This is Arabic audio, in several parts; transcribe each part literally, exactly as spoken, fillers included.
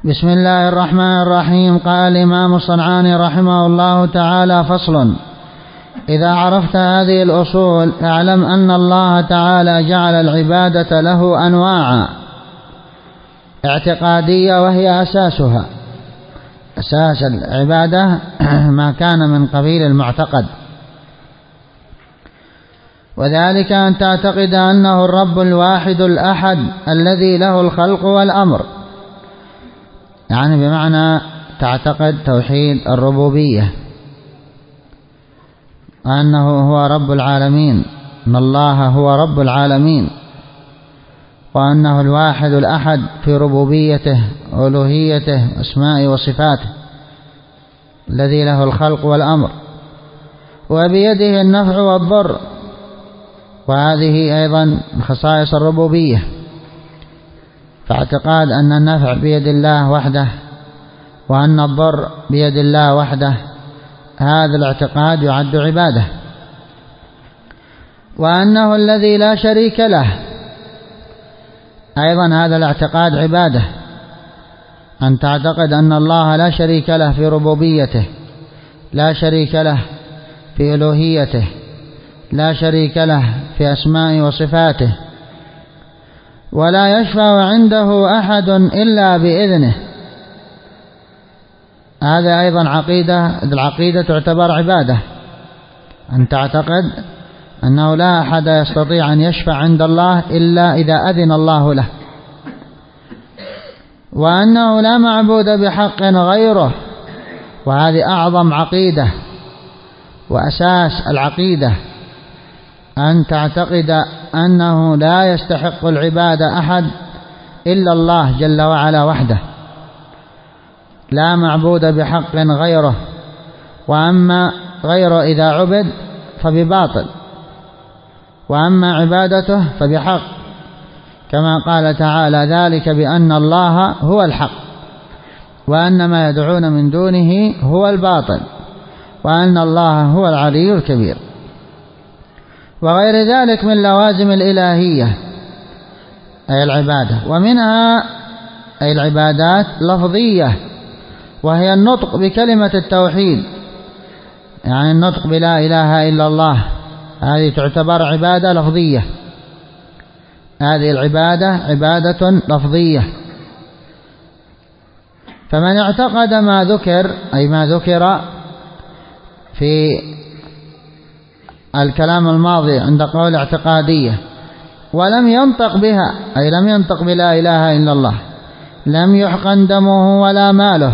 بسم الله الرحمن الرحيم. قال الإمام الصنعاني رحمه الله تعالى: فصل: إذا عرفت هذه الأصول اعلم أن الله تعالى جعل العبادة له أنواعا اعتقادية، وهي أساسها أساس العبادة ما كان من قبيل المعتقد، وذلك أن تعتقد أنه الرب الواحد الأحد الذي له الخلق والأمر، يعني بمعنى تعتقد توحيد الربوبية، أنه هو رب العالمين، أن الله هو رب العالمين، وأنه الواحد الأحد في ربوبيته ألوهيته أسماء وصفاته، الذي له الخلق والأمر، وبيده النفع والضر، وهذه أيضا من خصائص الربوبية. فاعتقاد أن النفع بيد الله وحده وأن الضر بيد الله وحده، هذا الاعتقاد يعد عبادة. وأنه الذي لا شريك له، أيضا هذا الاعتقاد عبادة، أن تعتقد أن الله لا شريك له في ربوبيته، لا شريك له في ألوهيته، لا شريك له في أسماء وصفاته، ولا يشفع عنده أحد إلا بإذنه. هذا أيضا عقيدة، العقيدة تعتبر عبادة، أن تعتقد أنه لا أحد يستطيع أن يشفع عند الله إلا إذا أذن الله له، وأنه لا معبود بحق غيره، وهذه أعظم عقيدة وأساس العقيدة، أن تعتقد أنه لا يستحق العبادة أحد إلا الله جل وعلا وحده، لا معبود بحق غيره، وأما غيره إذا عبد فبباطل، وأما عبادته فبحق، كما قال تعالى: ذلك بأن الله هو الحق وأن ما يدعون من دونه هو الباطل وأن الله هو العلي الكبير، وغير ذلك من لوازم الإلهية أي العبادة. ومنها أي العبادات لفظية، وهي النطق بكلمة التوحيد، يعني النطق بلا إله إلا الله، هذه تعتبر عبادة لفظية، هذه العبادة عبادة لفظية. فمن اعتقد ما ذكر أي ما ذكر في الكلام الماضي عند قول اعتقادية ولم ينطق بها، أي لم ينطق بلا إله إلا الله، لم يحقن دمه ولا ماله،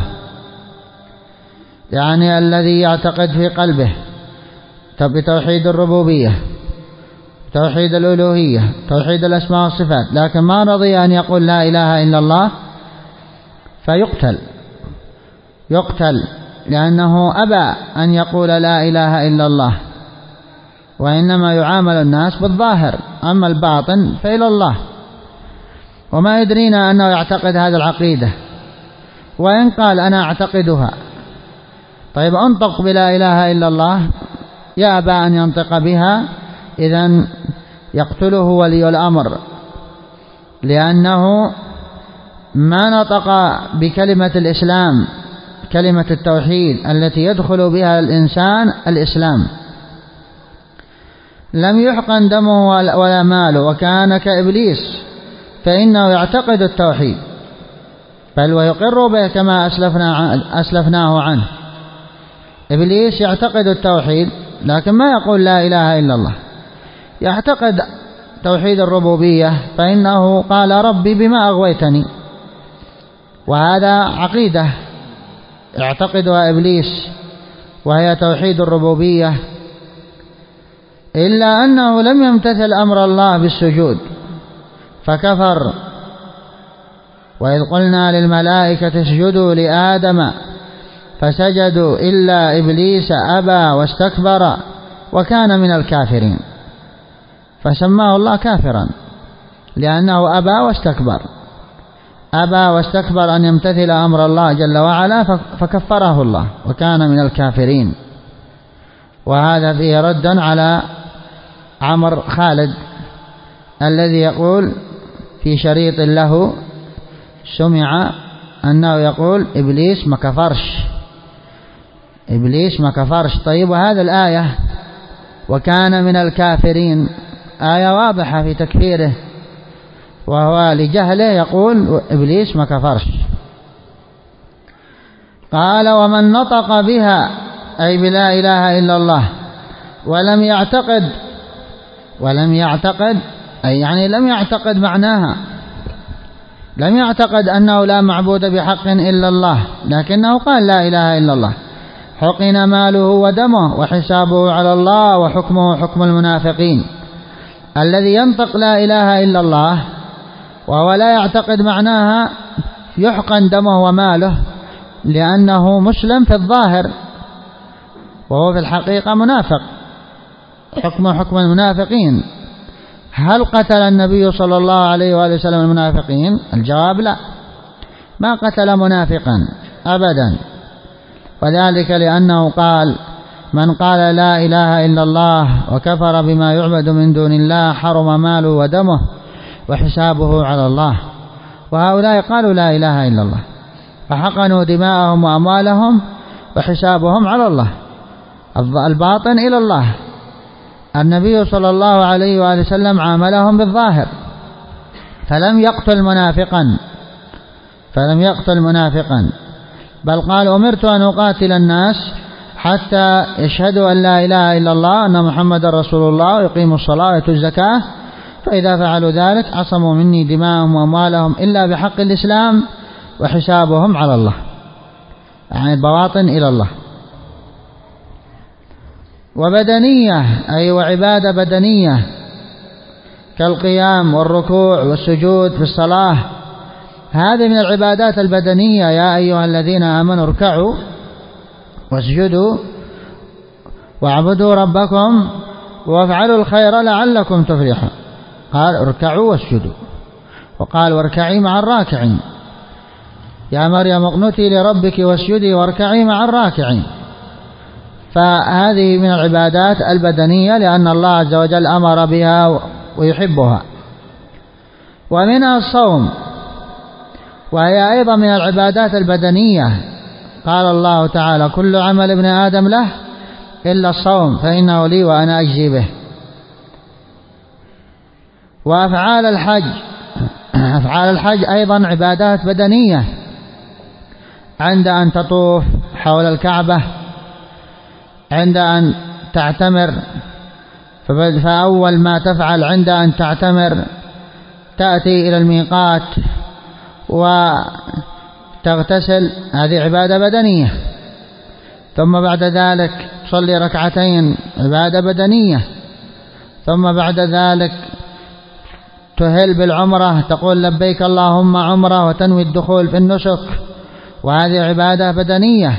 يعني الذي يعتقد في قلبه بتوحيد الربوبية، توحيد الألوهية، توحيد الأسماء والصفات، لكن ما رضي أن يقول لا إله إلا الله فيقتل، يقتل لأنه أبى أن يقول لا إله إلا الله، وإنما يعامل الناس بالظاهر، أما الباطن فإلى الله. وما يدرينا أنه يعتقد هذه العقيدة، وإن قال أنا أعتقدها، طيب أنطق بلا إله إلا الله، يأبى أن ينطق بها، إذن يقتله ولي الأمر، لأنه ما نطق بكلمة الإسلام، كلمة التوحيد التي يدخل بها الإنسان الإسلام. لم يحقن دمه ولا ماله، وكان كإبليس، فإنه يعتقد التوحيد بل ويقر به كما أسلفنا أسلفناه عنه. إبليس يعتقد التوحيد لكن ما يقول لا إله إلا الله، يعتقد توحيد الربوبية، فإنه قال ربي بما أغويتني، وهذا عقيدة يعتقدها إبليس وهي توحيد الربوبية، إلا أنه لم يمتثل أمر الله بالسجود فكفر. وإذ قلنا للملائكة اسجدوا لآدم فسجدوا إلا إبليس أبى واستكبر وكان من الكافرين، فسماه الله كافرا لأنه أبى واستكبر، أبى واستكبر أن يمتثل أمر الله جل وعلا فكفره الله وكان من الكافرين. وهذا فيه رد على عمر خالد الذي يقول في شريط له: سمع أنه يقول إبليس ما كفرش، إبليس ما كفرش. طيب وهذا الآية وكان من الكافرين آية واضحة في تكفيره، وهو لجهله يقول إبليس ما كفرش. قال ومن نطق بها أي بلا إله إلا الله ولم يعتقد، ولم يعتقد أي يعني لم يعتقد معناها، لم يعتقد أنه لا معبود بحق إلا الله، لكنه قال لا إله إلا الله، حقن ماله ودمه وحسابه على الله وحكمه حكم المنافقين. الذي ينطق لا إله إلا الله وهو لا يعتقد معناها يحقن دمه وماله، لأنه مسلم في الظاهر وهو في الحقيقة منافق، حكم حكم المنافقين. هل قتل النبي صلى الله عليه وآله وسلم المنافقين؟ الجواب لا، ما قتل منافقا أبدا، وذلك لأنه قال من قال لا إله إلا الله وكفر بما يعبد من دون الله حرم ماله ودمه وحسابه على الله. وهؤلاء قالوا لا إله إلا الله فحقنوا دماءهم وأموالهم وحسابهم على الله، الباطن إلى الله. النبي صلى الله عليه وآله وسلم عاملهم بالظاهر فلم يقتل منافقا، فلم يقتل منافقا، بل قال أمرت أن أقاتل الناس حتى يشهدوا أن لا إله إلا الله أن محمد رسول الله ويقيموا الصلاة ويؤتوا الزكاة، فإذا فعلوا ذلك عصموا مني دماءهم وأموالهم إلا بحق الإسلام وحسابهم على الله، يعني البواطن إلى الله. وبدنية أي وعبادة بدنية كالقيام والركوع والسجود في الصلاة، هذه من العبادات البدنية. يا أيها الذين آمنوا اركعوا واسجدوا واعبدوا ربكم وافعلوا الخير لعلكم تفلحون. قال اركعوا واسجدوا، وقال واركعي مع الراكعين، يا مريم اقنتي لربك واسجدي واركعي مع الراكعين. فهذه من العبادات البدنية لأن الله عز وجل أمر بها ويحبها. ومنها الصوم، وهي أيضا من العبادات البدنية. قال الله تعالى كل عمل ابن آدم له إلا الصوم فإنه لي وأنا أجزي به. وأفعال الحج، أفعال الحج أيضا عبادات بدنية، عند أن تطوف حول الكعبة، عند أن تعتمر، فأول ما تفعل عند أن تعتمر تأتي إلى الميقات وتغتسل، هذه عبادة بدنية. ثم بعد ذلك تصلي ركعتين، عبادة بدنية. ثم بعد ذلك تهل بالعمرة، تقول لبيك اللهم عمرة وتنوي الدخول في النسك، وهذه عبادة بدنية.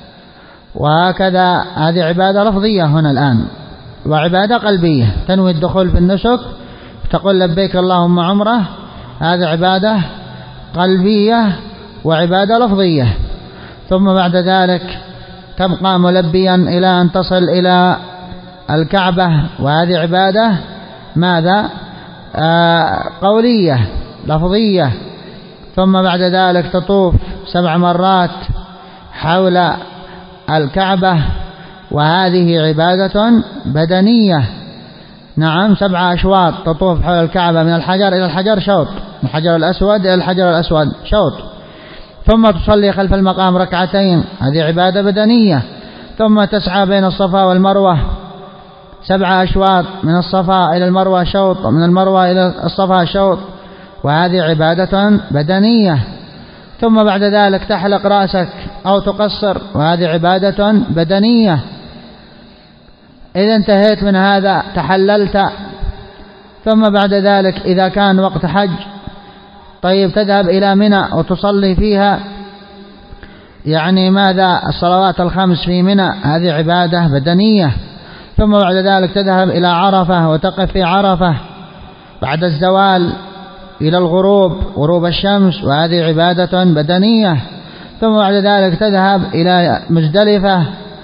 وهكذا هذه عبادة لفظية هنا الآن، وعبادة قلبية، تنوي الدخول في النسك تقول لبيك اللهم عمرة، هذه عبادة قلبية وعبادة لفظية. ثم بعد ذلك تبقى ملبيا إلى أن تصل إلى الكعبة، وهذه عبادة ماذا؟ آه قولية لفظية. ثم بعد ذلك تطوف سبع مرات حول الكعبة، وهذه عبادة بدنية. نعم، سبع أشواط تطوف حول الكعبة من الحجر إلى الحجر شوط، من الحجر الأسود إلى الحجر الأسود شوط. ثم تصلي خلف المقام ركعتين، هذه عبادة بدنية. ثم تسعى بين الصفا والمروة سبع أشواط، من الصفا إلى المروة شوط، ومن المروة إلى الصفا شوط، وهذه عبادة بدنية. ثم بعد ذلك تحلق رأسك أو تقصر، وهذه عبادة بدنية. إذا انتهيت من هذا تحللت. ثم بعد ذلك إذا كان وقت حج طيب تذهب إلى منى وتصلي فيها، يعني ماذا؟ الصلوات الخمس في منى، هذه عبادة بدنية. ثم بعد ذلك تذهب إلى عرفة وتقف في عرفة بعد الزوال إلى الغروب، غروب الشمس، وهذه عبادة بدنية. ثم بعد ذلك تذهب إلى مزدلفة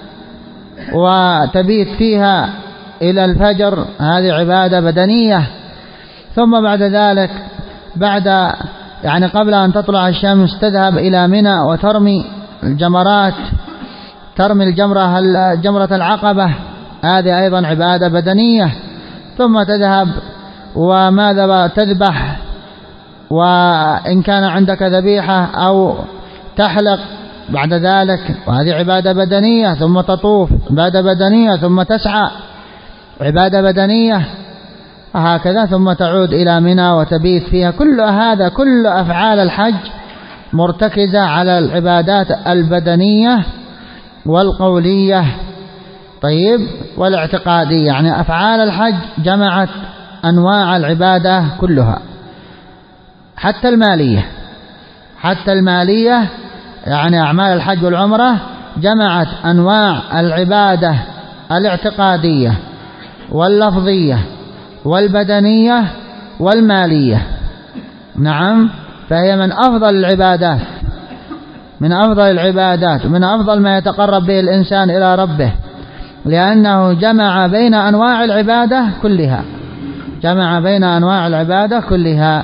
وتبيت فيها إلى الفجر، هذه عبادة بدنية. ثم بعد ذلك بعد يعني قبل أن تطلع الشمس تذهب إلى منى وترمي الجمرات، ترمي الجمرة جمرة العقبة، هذه أيضا عبادة بدنية. ثم تذهب وماذا تذبح، وإن كان عندك ذبيحة أو تحلق بعد ذلك، وهذه عبادة بدنية. ثم تطوف، عبادة بدنية. ثم تسعى، عبادة بدنية، هكذا. ثم تعود إلى منى وتبيت فيها. كل هذا كل أفعال الحج مرتكزة على العبادات البدنية والقولية، طيب، والاعتقادية. يعني أفعال الحج جمعت أنواع العبادة كلها، حتى المالية، حتى المالية، يعني أعمال الحج والعمرة جمعت أنواع العبادة الاعتقادية واللفظية والبدنية والمالية. نعم، فهي من أفضل العبادات، من أفضل العبادات ومن أفضل ما يتقرب به الإنسان إلى ربه، لأنه جمع بين أنواع العبادة كلها، جمع بين أنواع العبادة كلها.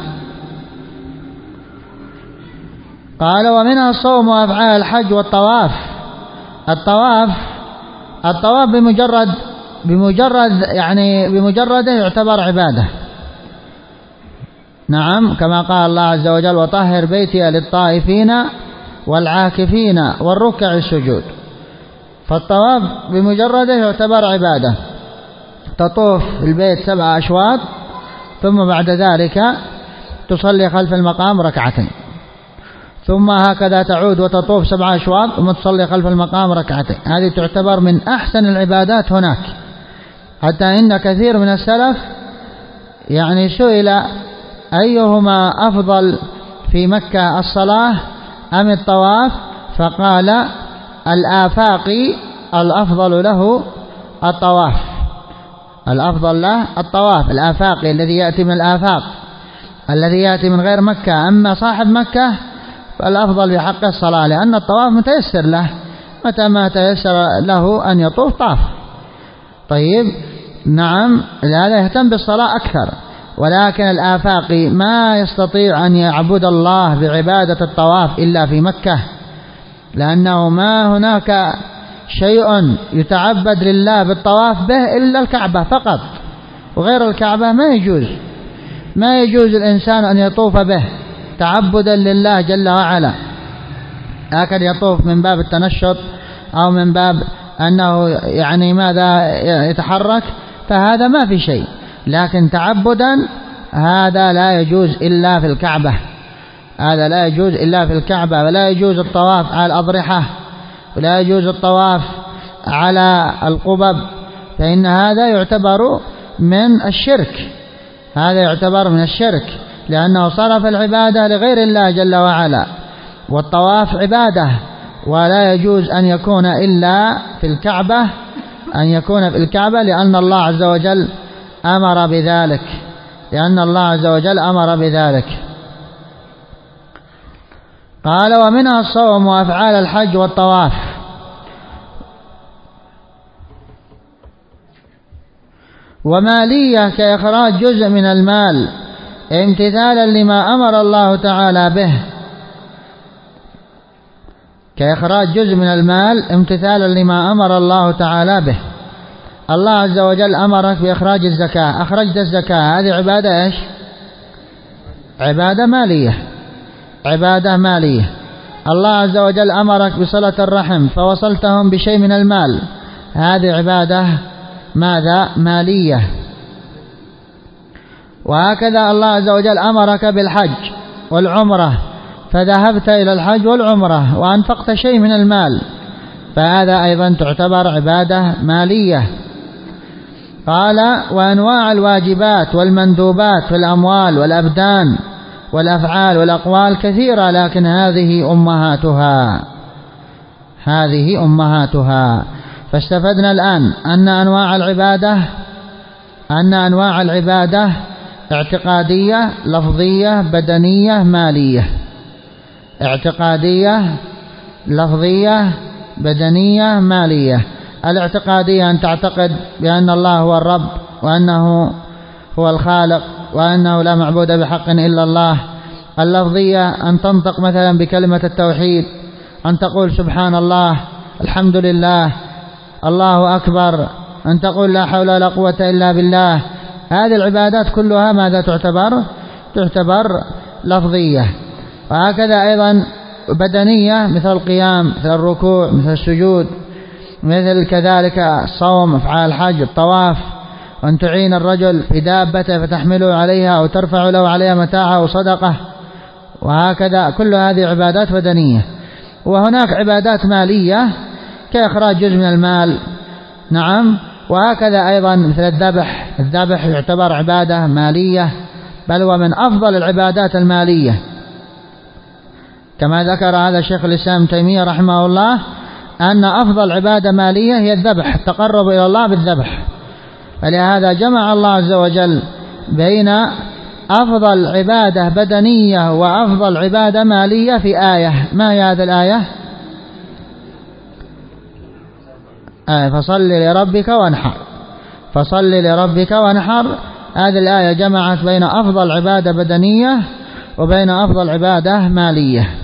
قال: ومنها الصوم وأفعال الحج والطواف. الطواف الطواف بمجرد بمجرد يعني بمجرده يعتبر عبادة. نعم، كما قال الله عز وجل: وطهر بيتي للطائفين والعاكفين والركع السجود. فالطواف بمجرده يعتبر عبادة. تطوف البيت سبع أشواط، ثم بعد ذلك تصلي خلف المقام ركعتين، ثم هكذا تعود وتطوف سبع أشواط ثم تصلي خلف المقام ركعتين. هذه تعتبر من أحسن العبادات هناك، حتى إن كثير من السلف يعني سئل أيهما أفضل في مكة، الصلاة أم الطواف؟ فقال: الآفاقي الأفضل له الطواف، الأفضل له الطواف، الآفاقي الذي يأتي من الآفاق، الذي يأتي من غير مكة. أما صاحب مكة فالأفضل بحق الصلاة، لأن الطواف متيسر له، متى ما تيسر له أن يطوف طاف. طيب، نعم، هذا يهتم بالصلاة أكثر. ولكن الآفاقي ما يستطيع أن يعبد الله بعبادة الطواف إلا في مكة، لأنه ما هناك شيء يتعبد لله بالطواف به إلا الكعبة فقط، وغير الكعبة ما يجوز ما يجوز الإنسان أن يطوف به تعبدا لله جل وعلا، لكن يطوف من باب التنشط أو من باب أنه يعني ماذا يتحرك، فهذا ما في شيء. لكن تعبدا هذا لا يجوز إلا في الكعبة، هذا لا يجوز إلا في الكعبة. ولا يجوز الطواف على الأضرحة، ولا يجوز الطواف على القبب، فإن هذا يعتبر من الشرك، هذا يعتبر من الشرك، لأنه صرف العبادة لغير الله جل وعلا. والطواف عبادة، ولا يجوز أن يكون إلا في الكعبة، أن يكون في الكعبة، لأن الله عز وجل أمر بذلك، لأن الله عز وجل أمر بذلك. قال: ومنها الصوم وأفعال الحج والطواف. ومالية كإخراج جزء من المال امتثالا لما أمر الله تعالى به، كإخراج جزء من المال امتثالا لما أمر الله تعالى به. الله عز وجل أمرك بإخراج الزكاة، أخرجت الزكاة، هذه عبادة إيش؟ عبادة مالية، عبادة مالية. الله عز وجل أمرك بصلة الرحم فوصلتهم بشيء من المال، هذه عبادة ماذا؟ مالية. وهكذا الله عز وجل أمرك بالحج والعمرة فذهبت إلى الحج والعمرة وأنفقت شيء من المال، فهذا أيضا تعتبر عبادة مالية. قال: وأنواع الواجبات والمندوبات في الأموال والأبدان والأفعال والأقوال كثيرة، لكن هذه أمهاتها، هذه أمهاتها. فاستفدنا الآن أن أنواع العبادة أن أنواع العبادة اعتقادية، لفظية، بدنية، مالية. اعتقادية، لفظية، بدنية، مالية. الاعتقادية أن تعتقد بأن الله هو الرب، وأنه هو الخالق، وأنه لا معبود بحق إلا الله، اللفظية أن تنطق مثلا بكلمة التوحيد، أن تقول سبحان الله، الحمد لله، الله أكبر، أن تقول لا حول ولا قوة إلا بالله. هذه العبادات كلها ماذا تعتبر؟ تعتبر لفظية. وهكذا أيضا بدنية، مثل القيام، مثل الركوع، مثل السجود، مثل كذلك الصوم، أفعال الحج، الطواف، وأن تعين الرجل في دابته فتحمله عليها أو ترفع له عليها متاعه أو صدقة، وهكذا كل هذه عبادات بدنية. وهناك عبادات مالية كإخراج جزء من المال، نعم. وهكذا أيضا مثل الذبح، الذبح يعتبر عبادة مالية، بل هو من أفضل العبادات المالية، كما ذكر هذا شيخ الإسلام تيمية رحمه الله أن أفضل عبادة مالية هي الذبح، التقرب إلى الله بالذبح. فلهذا جمع الله عز وجل بين أفضل عبادة بدنية وأفضل عبادة مالية في آية. ما هي هذه الآية؟ آية فصل لربك وانحر، فصل لربك وانحر. هذه الآية جمعت بين أفضل عبادة بدنية وبين أفضل عبادة مالية.